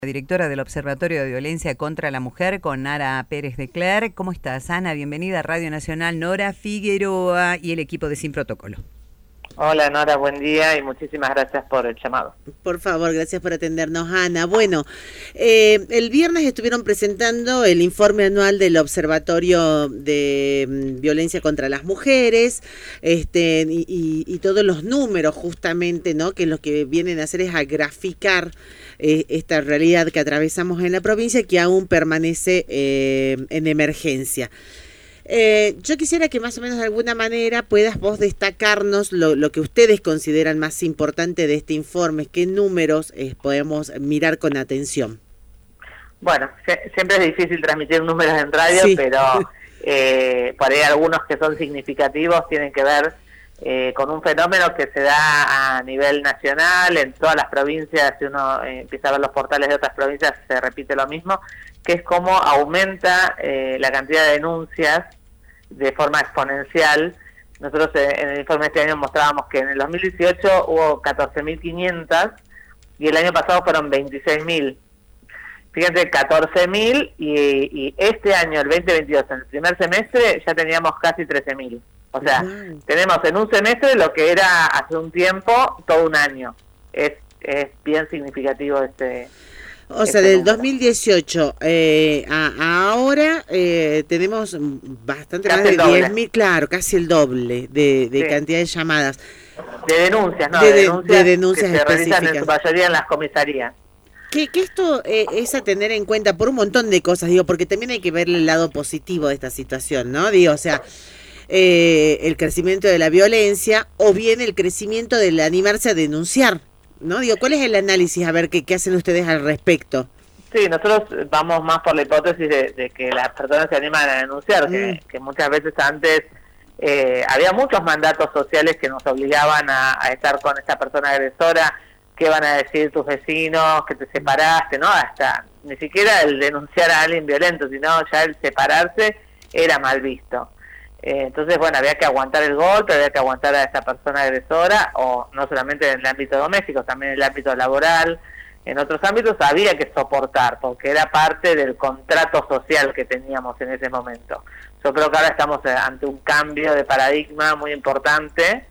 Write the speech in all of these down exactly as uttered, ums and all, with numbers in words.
Directora del Observatorio de Violencia contra la Mujer, con Nora Pérez de Cler. ¿Cómo estás, Ana? Bienvenida a Radio Nacional. Nora Figueroa y el equipo de Sin Protocolo. Hola, Nora, buen día y muchísimas gracias por el llamado. Por favor, gracias por atendernos, Ana. Bueno, eh, el viernes estuvieron presentando el informe anual del Observatorio de Violencia contra las Mujeres, este, y, y, y todos los números justamente, ¿no? Que lo que vienen a hacer es a graficar eh, esta realidad que atravesamos en la provincia, que aún permanece eh, en emergencia. Eh, yo quisiera que más o menos de alguna manera puedas vos destacarnos lo, lo que ustedes consideran más importante de este informe, qué números eh, podemos mirar con atención. Bueno, se, siempre es difícil transmitir números en radio, sí. pero eh, por ahí algunos que son significativos tienen que ver eh, con un fenómeno que se da a nivel nacional, en todas las provincias. Si uno eh, empieza a ver los portales de otras provincias, se repite lo mismo, que es cómo aumenta eh, la cantidad de denuncias de forma exponencial. Nosotros eh, en el informe de este año mostrábamos que en el dos mil dieciocho hubo catorce mil quinientas y el año pasado fueron veintiséis mil. Fíjate, catorce mil y, y este año, el veinte veintidós, en el primer semestre ya teníamos casi trece mil. O sea, uh-huh. tenemos en un semestre lo que era hace un tiempo todo un año. Es, es bien significativo este... O sea, del dos mil dieciocho eh, a, a ahora eh, tenemos bastante casi más de diez mil, claro, casi el doble de, de sí. cantidad de llamadas. De denuncias, ¿no? De, de denuncias, de denuncias que se específicas. realizan en su mayoría en las comisarías. Que, que esto eh, es a tener en cuenta por un montón de cosas, digo, porque también hay que ver el lado positivo de esta situación, ¿no? Digo, o sea, eh, el crecimiento de la violencia o bien el crecimiento del animarse a denunciar. ¿No? Digo, ¿cuál es el análisis? A ver, ¿qué, qué hacen ustedes al respecto? Sí, nosotros vamos más por la hipótesis de, de que las personas se animan a denunciar, mm. que, que muchas veces antes eh, había muchos mandatos sociales que nos obligaban a, a estar con esta persona agresora. ¿Qué van a decir tus vecinos? Que te separaste, ¿no? Hasta ni siquiera el denunciar a alguien violento, sino ya el separarse era mal visto. Eh, entonces, bueno, había que aguantar el golpe, había que aguantar a esa persona agresora, o no solamente en el ámbito doméstico, también en el ámbito laboral, en otros ámbitos había que soportar, porque era parte del contrato social que teníamos en ese momento. Yo creo que ahora estamos ante un cambio de paradigma muy importante,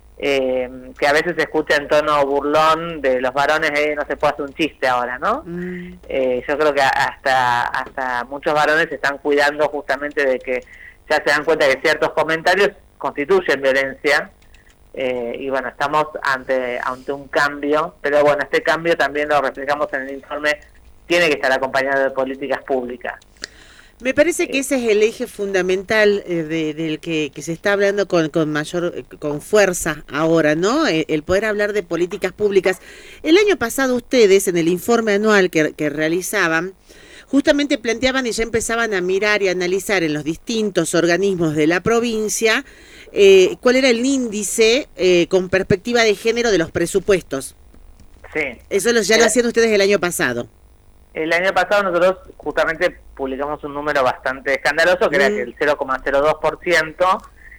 eh, que a veces se escucha en tono burlón de los varones, eh, no se puede hacer un chiste ahora, ¿no? Mm. Eh, yo creo que hasta, hasta muchos varones se están cuidando justamente de que ya se dan cuenta que ciertos comentarios constituyen violencia, eh, y bueno, estamos ante ante un cambio, pero bueno, este cambio también lo reflejamos en el informe, tiene que estar acompañado de políticas públicas. Me parece que ese es el eje fundamental eh, de, del que, que se está hablando con, con mayor, con fuerza ahora, ¿no? El, el poder hablar de políticas públicas. El año pasado ustedes, en el informe anual que, que realizaban, justamente planteaban y ya empezaban a mirar y analizar en los distintos organismos de la provincia eh, cuál era el índice eh, con perspectiva de género de los presupuestos. Sí. Eso lo, ya lo hacían ustedes el año pasado. El año pasado nosotros justamente publicamos un número bastante escandaloso, que mm. era que el cero coma cero dos por ciento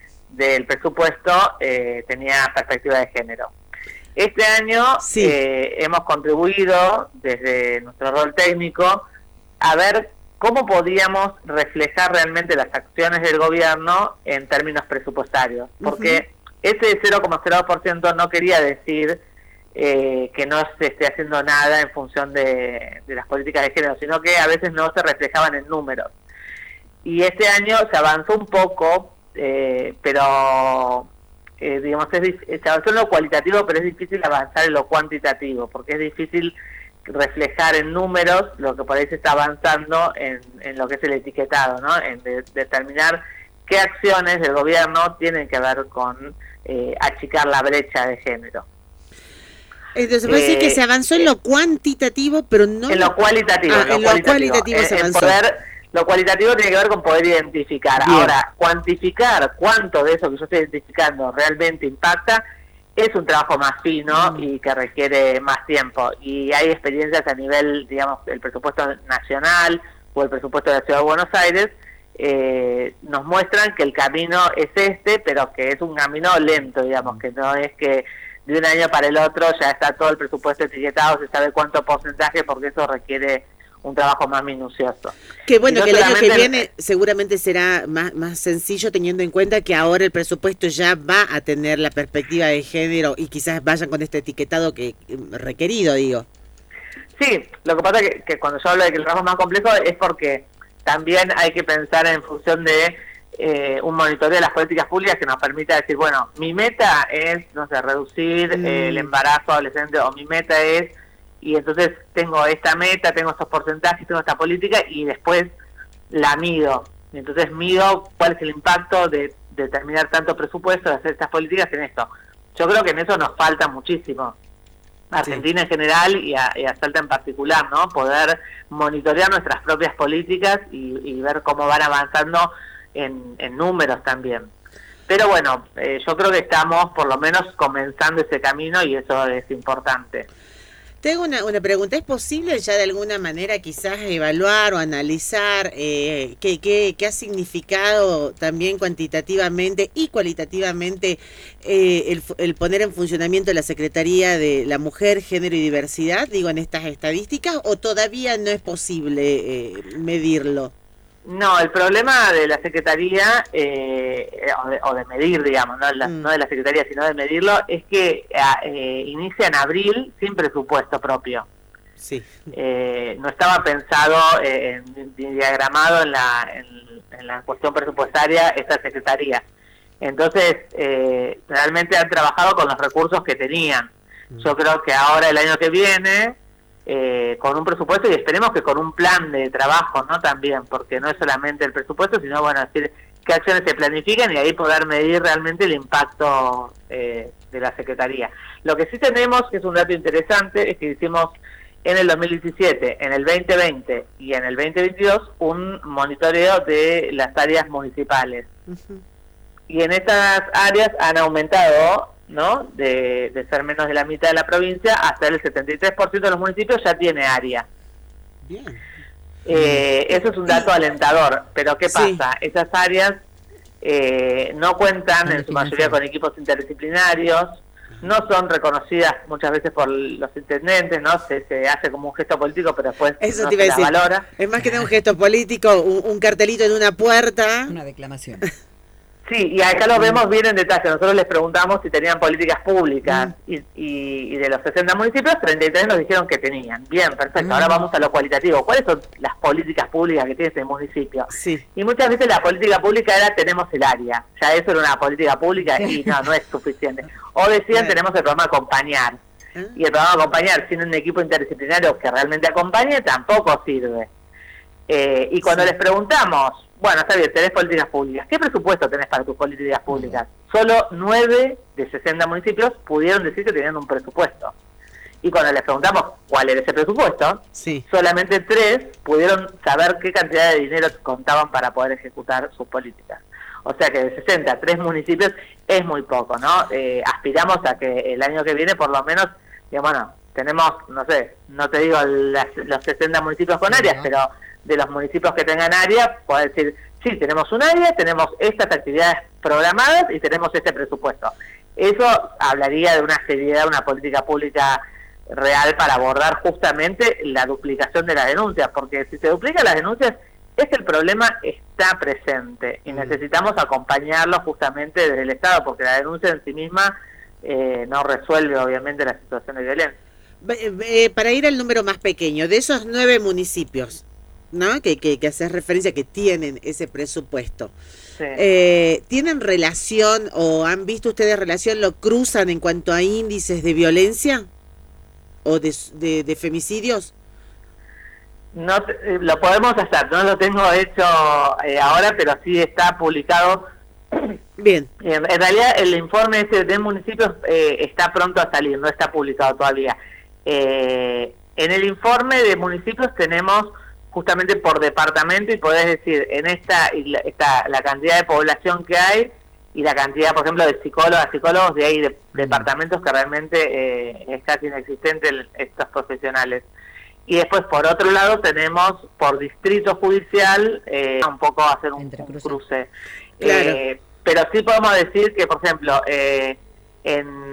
del presupuesto eh, tenía perspectiva de género. Este año sí. eh, hemos contribuido desde nuestro rol técnico a ver cómo podíamos reflejar realmente las acciones del gobierno en términos presupuestarios, porque uh-huh. ese cero coma cero dos por ciento no quería decir eh, que no se esté haciendo nada en función de, de las políticas de género, sino que a veces no se reflejaban en números. Y este año se avanzó un poco, eh, pero eh, digamos es, se avanzó en lo cualitativo, pero es difícil avanzar en lo cuantitativo, porque es difícil reflejar en números lo que por ahí se está avanzando en, en lo que es el etiquetado, ¿no? En de, determinar qué acciones del gobierno tienen que ver con eh, achicar la brecha de género. Entonces, puede eh, decir que se avanzó en lo cuantitativo, pero no... En lo cualitativo. Ah, en lo en cualitativo, lo cualitativo en, se avanzó. En poder, lo cualitativo tiene que ver con poder identificar. Bien. Ahora, cuantificar cuánto de eso que yo estoy identificando realmente impacta, es un trabajo más fino mm. y que requiere más tiempo. Y hay experiencias a nivel, digamos, del presupuesto nacional o el presupuesto de la Ciudad de Buenos Aires, eh, nos muestran que el camino es este, pero que es un camino lento, digamos, que no es que de un año para el otro ya está todo el presupuesto etiquetado, se sabe cuánto porcentaje, porque eso requiere un trabajo más minucioso. Que bueno, no que el año que solamente... viene seguramente será más, más sencillo, teniendo en cuenta que ahora el presupuesto ya va a tener la perspectiva de género y quizás vayan con este etiquetado que requerido, digo. Sí, lo que pasa es que, que cuando yo hablo de que el trabajo es más complejo es porque también hay que pensar en función de eh, un monitoreo de las políticas públicas que nos permita decir, bueno, mi meta es, no sé, reducir mm. eh, el embarazo adolescente, o mi meta es... y entonces tengo esta meta, tengo estos porcentajes, tengo esta política, y después la mido. Y entonces mido cuál es el impacto de, de terminar tanto presupuesto, de hacer estas políticas en esto. Yo creo que en eso nos falta muchísimo. Argentina sí. en general y a, y a Salta en particular, ¿no? Poder monitorear nuestras propias políticas y, y ver cómo van avanzando en, en números también. Pero bueno, eh, yo creo que estamos por lo menos comenzando ese camino y eso es importante. Tengo una, una pregunta, ¿es posible ya de alguna manera quizás evaluar o analizar eh, qué, qué, qué ha significado también cuantitativamente y cualitativamente eh, el, el poner en funcionamiento la Secretaría de la Mujer, Género y Diversidad, digo, en estas estadísticas, o todavía no es posible eh, medirlo? No, el problema de la Secretaría, eh, o, de, o de medir, digamos, no, la, mm. no de la Secretaría, sino de medirlo, es que eh, inicia en abril sin presupuesto propio. Sí. Eh, no estaba pensado, eh, ni diagramado en la, en, en la cuestión presupuestaria esta Secretaría. Entonces, eh, realmente han trabajado con los recursos que tenían. Mm. Yo creo que ahora, el año que viene... Eh, con un presupuesto, y esperemos que con un plan de trabajo, ¿no? También, porque no es solamente el presupuesto, sino, bueno, decir qué acciones se planifican y ahí poder medir realmente el impacto eh, de la Secretaría. Lo que sí tenemos, que es un dato interesante, es que hicimos en el dos mil diecisiete, en el veinte veinte y en el veinte veintidós un monitoreo de las áreas municipales. Uh-huh. Y en estas áreas han aumentado, ¿no? De, de ser menos de la mitad de la provincia hasta el setenta y tres por ciento de los municipios ya tiene área. Bien. Eh, eso es un dato alentador, pero ¿qué pasa? Sí. Esas áreas eh, no cuentan en su mayoría con equipos interdisciplinarios, no son reconocidas muchas veces por los intendentes, ¿no? Se, se hace como un gesto político, pero después eso no te iba se a decir. La valora. Es más que nada un gesto político, un, un cartelito en una puerta. Una declamación. Sí, y acá lo vemos bien en detalle. Nosotros les preguntamos si tenían políticas públicas mm. y, y, y de los sesenta municipios, treinta y tres nos dijeron que tenían. Bien, perfecto. Mm. Ahora vamos a lo cualitativo. ¿Cuáles son las políticas públicas que tiene este municipio? Sí. Y muchas veces la política pública era tenemos el área. Ya eso era una política pública y no, no es suficiente. O decían tenemos el programa Acompañar. ¿Eh? Y el programa Acompañar sin un equipo interdisciplinario que realmente acompañe tampoco sirve. Eh, y cuando sí. les preguntamos, bueno, está bien, tenés políticas públicas, ¿qué presupuesto tenés para tus políticas públicas? Solo nueve de sesenta municipios pudieron decir que tenían un presupuesto. Y cuando les preguntamos cuál era ese presupuesto, sí. solamente tres pudieron saber qué cantidad de dinero contaban para poder ejecutar sus políticas. O sea que de sesenta a tres municipios es muy poco, ¿no? Eh, aspiramos a que el año que viene por lo menos, digamos, bueno, tenemos, no sé, no te digo las, los sesenta municipios con áreas, pero de los municipios que tengan área, poder decir, sí, tenemos un área, tenemos estas actividades programadas y tenemos este presupuesto. Eso hablaría de una seriedad, una política pública real para abordar justamente la duplicación de las denuncias, porque si se duplican las denuncias, es que el problema está presente y necesitamos acompañarlo justamente desde el Estado, porque la denuncia en sí misma eh, no resuelve obviamente la situación de violencia. Eh, para ir al número más pequeño, de esos nueve municipios, ¿no? Que, que, que haces referencia que tienen ese presupuesto. Sí. Eh, ¿Tienen relación o han visto ustedes relación, lo cruzan en cuanto a índices de violencia o de, de, de femicidios? No te, lo podemos hacer, no lo tengo hecho eh, ahora, pero sí está publicado. Bien. En, en realidad el informe ese de municipios eh, está pronto a salir, no está publicado todavía. Eh, en el informe de municipios tenemos justamente por departamento y podés decir en esta, esta la cantidad de población que hay y la cantidad, por ejemplo, de psicólogas, psicólogos, de ahí de, mm. departamentos que realmente eh, es casi inexistente el, estos profesionales. Y después, por otro lado, tenemos por distrito judicial eh, un poco hacer un, un cruce. Claro. Eh, pero sí podemos decir que, por ejemplo, eh, en,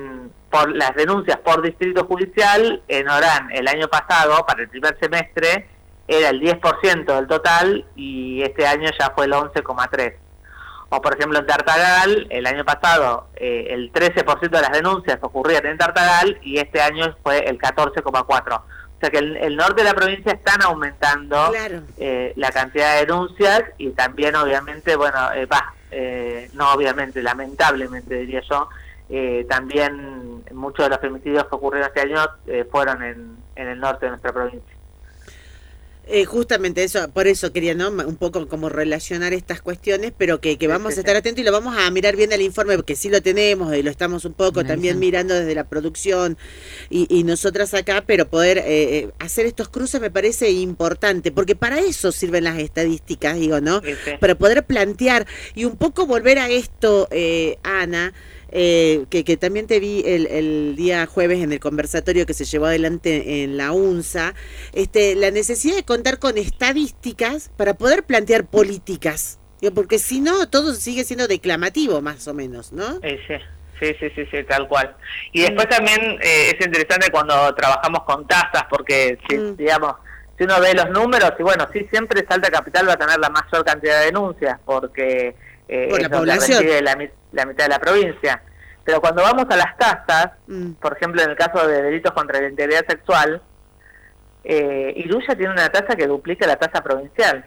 por las denuncias por distrito judicial en Orán el año pasado, para el primer semestre, era el diez por ciento del total y este año ya fue el once coma tres por ciento. O por ejemplo en Tartagal, el año pasado eh, el trece por ciento de las denuncias ocurrían en Tartagal y este año fue el catorce coma cuatro por ciento. O sea que el, el norte de la provincia están aumentando claro. eh, la cantidad de denuncias y también obviamente, bueno, eh, va, eh, no obviamente, lamentablemente diría yo, eh, también muchos de los femicidios que ocurrieron este año eh, fueron en, en el norte de nuestra provincia. Eh, justamente eso, por eso quería, ¿no?, un poco como relacionar estas cuestiones, pero que, que vamos sí, sí, a estar sí. atentos y lo vamos a mirar bien el informe, porque sí lo tenemos y lo estamos un poco Analizando. también mirando desde la producción y, y nosotras acá, pero poder eh, hacer estos cruces me parece importante, porque para eso sirven las estadísticas, digo, ¿no? Sí, sí. Para poder plantear y un poco volver a esto, eh, Ana, Eh, que, que también te vi el, el día jueves en el conversatorio que se llevó adelante en la UNSA, este, la necesidad de contar con estadísticas para poder plantear políticas, digo, porque si no, todo sigue siendo declamativo más o menos, ¿no? Eh, sí. Sí, sí, sí, sí, tal cual. Y después también eh, es interesante cuando trabajamos con tasas, porque si, Mm. digamos, si uno ve los números, y bueno, sí, siempre Salta Capital va a tener la mayor cantidad de denuncias, porque eh, Por la es donde población. recibe la, mi- la mitad de la provincia. Pero cuando vamos a las tasas, Mm. por ejemplo, en el caso de delitos contra la integridad sexual, eh, Iruya tiene una tasa que duplica la tasa provincial.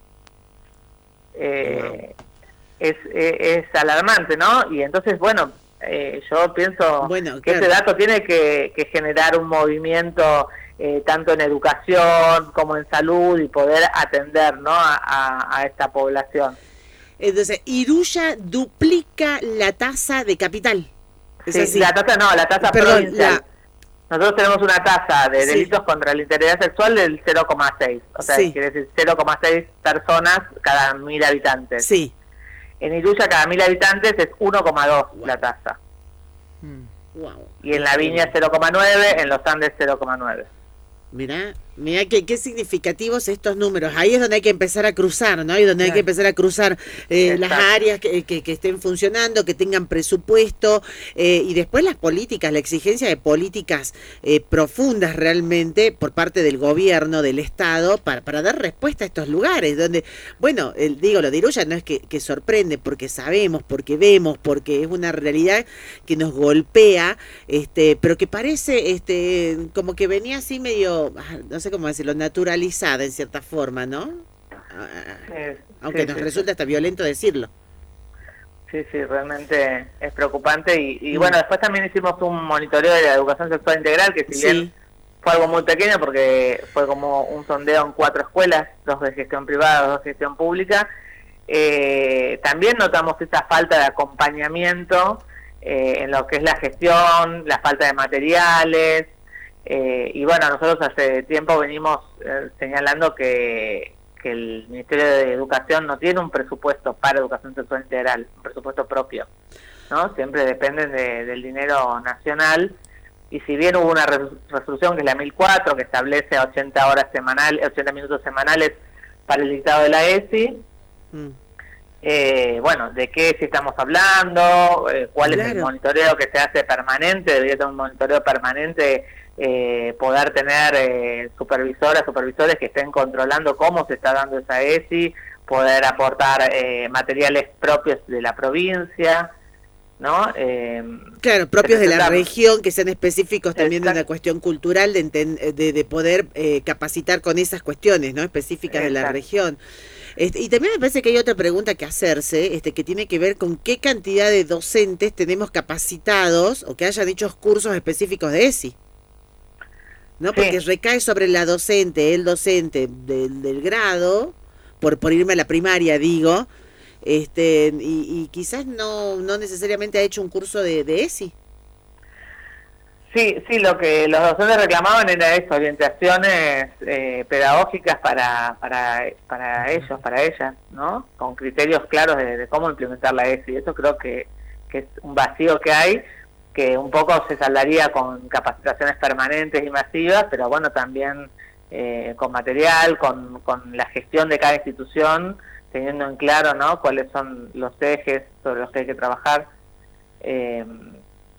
Eh, Wow. es, es, es alarmante, ¿no? Y entonces, bueno, eh, yo pienso Bueno, que claro. ese dato tiene que, que generar un movimiento eh, tanto en educación como en salud y poder atender, ¿no?, a, a, a esta población. Entonces, Iruya duplica la tasa de capital. ¿Es Sí, así? la tasa no, la tasa Perdón, provincial. Nosotros tenemos una tasa de Sí. delitos contra la integridad sexual del cero coma seis, o sea, Sí. quiere decir cero coma seis personas cada mil habitantes. Sí. En Iruya cada mil habitantes es uno coma dos Wow. la tasa. Mm. Wow. Y en la Viña cero coma nueve, en los Andes cero coma nueve. Mirá, mirá qué, qué significativos estos números. Ahí es donde hay que empezar a cruzar, ¿no? Ahí es donde hay Claro. que empezar a cruzar eh, las Exacto. áreas que, que, que estén funcionando, que tengan presupuesto eh, y después las políticas, la exigencia de políticas eh, profundas realmente por parte del gobierno, del Estado, para, para dar respuesta a estos lugares donde, bueno, el, digo, lo de Iruya no es que, que sorprende porque sabemos, porque vemos, porque es una realidad que nos golpea, este, pero que parece este, como que venía así medio, no sé cómo decirlo, naturalizada en cierta forma, ¿no? Eh, Aunque sí, nos sí, resulta hasta violento decirlo. Sí, sí, realmente es preocupante. Y, y Mm. bueno, después también hicimos un monitoreo de la educación sexual integral, que si Sí. bien fue algo muy pequeño, porque fue como un sondeo en cuatro escuelas, dos de gestión privada, dos de gestión pública, eh, también notamos esa falta de acompañamiento eh, en lo que es la gestión, la falta de materiales. Eh, y bueno, nosotros hace tiempo venimos eh, señalando que, que el Ministerio de Educación no tiene un presupuesto para educación sexual integral, un presupuesto propio, ¿no? Siempre dependen de, del dinero nacional, y si bien hubo una re- resolución que es la mil cuatro, que establece ochenta horas semanales, ochenta minutos semanales para el dictado de la E S I, Mm. eh, bueno, ¿de qué si estamos hablando? Eh, ¿Cuál es el Claro. monitoreo que se hace permanente? Debería tener un monitoreo permanente, eh, poder tener eh, supervisoras, supervisores que estén controlando cómo se está dando esa E S I, poder aportar eh, materiales propios de la provincia, ¿no? Eh, Claro, propios de la presentar- región, que sean específicos también de Exacto. una cuestión cultural, de, enten- de, de poder eh, capacitar con esas cuestiones, ¿no? Específicas de la Exacto. región. Este, y también me parece que hay otra pregunta que hacerse, este, que tiene que ver con qué cantidad de docentes tenemos capacitados o que hayan hecho cursos específicos de E S I. ¿No? Sí. Porque recae sobre la docente, el docente del, del grado, por, por irme a la primaria, digo, este, y, y quizás no, no necesariamente ha hecho un curso de, de E S I. Sí, sí, lo que los docentes reclamaban era eso, orientaciones eh, pedagógicas para, para para ellos, para ellas, ¿no? Con criterios claros de, de cómo implementar la E S I. Eso creo que, que es un vacío que hay, que un poco se saldaría con capacitaciones permanentes y masivas, pero bueno, también eh, con material, con, con la gestión de cada institución, teniendo en claro, ¿no?, cuáles son los ejes sobre los que hay que trabajar. Eh,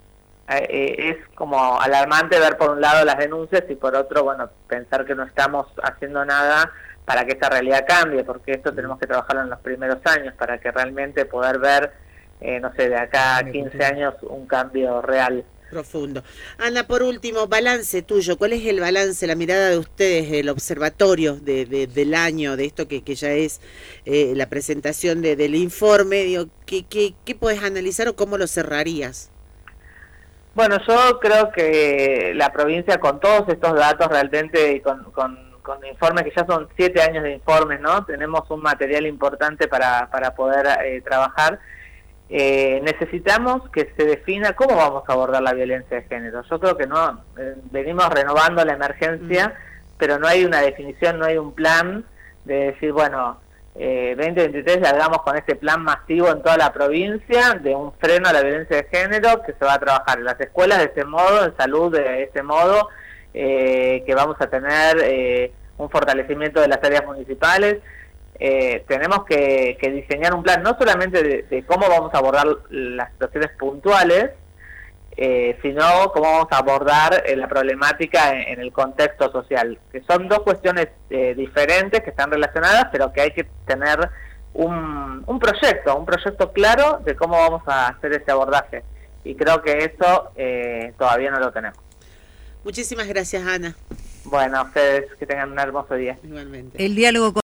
eh, es como alarmante ver por un lado las denuncias y por otro, bueno, pensar que no estamos haciendo nada para que esta realidad cambie, porque esto tenemos que trabajarlo en los primeros años para que realmente poder ver, eh, no sé, de acá a quince años un cambio real. Profundo. Ana, por último, balance tuyo. ¿Cuál es el balance, la mirada de ustedes, el observatorio de, de, del año, de esto que, que ya es eh, la presentación de, del informe? Digo, ¿qué, qué, ¿Qué puedes analizar o cómo lo cerrarías? Bueno, yo creo que la provincia, con todos estos datos realmente, y con, con, con informes que ya son siete años de informes, ¿no? Tenemos un material importante para, para poder eh, trabajar. Eh, necesitamos que se defina cómo vamos a abordar la violencia de género. Yo creo que no, eh, venimos renovando la emergencia, mm. pero no hay una definición, no hay un plan de decir, bueno, eh, veinte veintitrés largamos con este plan masivo en toda la provincia de un freno a la violencia de género que se va a trabajar en las escuelas de ese modo, en salud de ese modo, eh, que vamos a tener eh, un fortalecimiento de las áreas municipales. Eh, tenemos que, que diseñar un plan no solamente de, de cómo vamos a abordar las situaciones puntuales, eh, sino cómo vamos a abordar eh, la problemática en, en el contexto social, que son dos cuestiones eh, diferentes que están relacionadas, pero que hay que tener un, un proyecto, un proyecto claro de cómo vamos a hacer ese abordaje, y creo que eso eh, todavía no lo tenemos. Muchísimas gracias, Ana. Bueno, ustedes que tengan un hermoso día. Igualmente. El diálogo con